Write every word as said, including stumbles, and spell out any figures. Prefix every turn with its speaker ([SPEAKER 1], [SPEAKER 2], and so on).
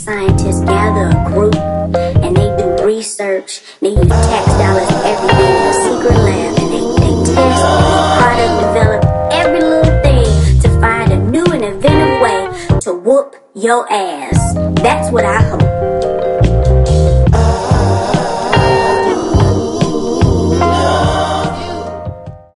[SPEAKER 1] scientists gather a group and they do research. They use tax dollars and everything in a secret lab, and they, they test and product develop every little thing to find a new and inventive way to whoop your ass. That's what I hope.